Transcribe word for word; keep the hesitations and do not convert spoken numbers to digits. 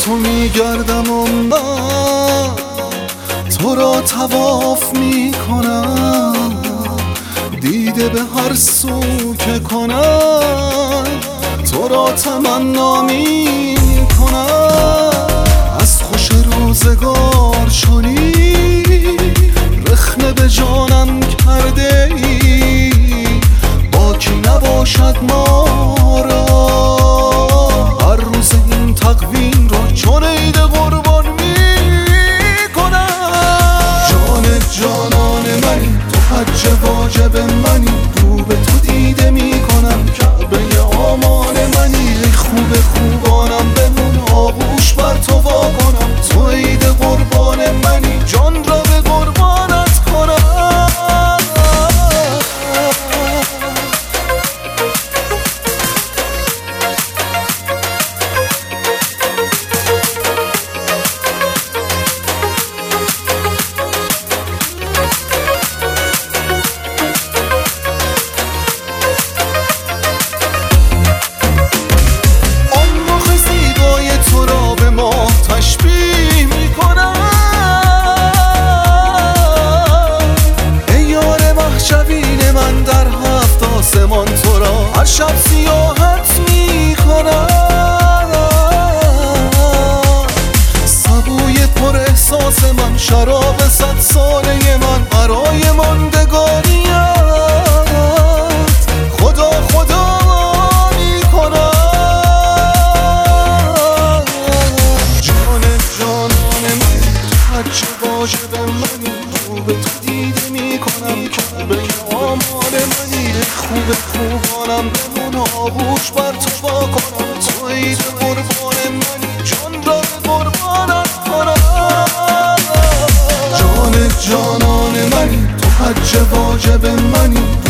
تو میگردم و من تو را طواف میکنم، دیده به هر سو که کنم تو را تمنا میکنم. از خوش روزگار چنی رخنه به جانم کرده ای، باکی نباشد ما را هر روز این تقویم را چون عید قربان میکنم. جان جانان منی تو حج واجب منی، رو به تو دیده میکنم کعبه آمان منی. ای خوب خوبانم بمون آغوش بر تو واکنم، تو عید قربان منی جان را به قربانت کنم. آسمان تو را هر شب سیاحت میکنم، سبوی پر احساس من شراب صد ساله من برای ماندگاریت خدا خدا میکنم. جان جانان من حج واجب منی، رو به تو دیده میکنم کعبه آمان منی. خوب خوبانم بمون آغوش بر تو واکنم، تو عید قربان منی جان را به قربانت کنم. جان جانان منی تو حج واجب منی،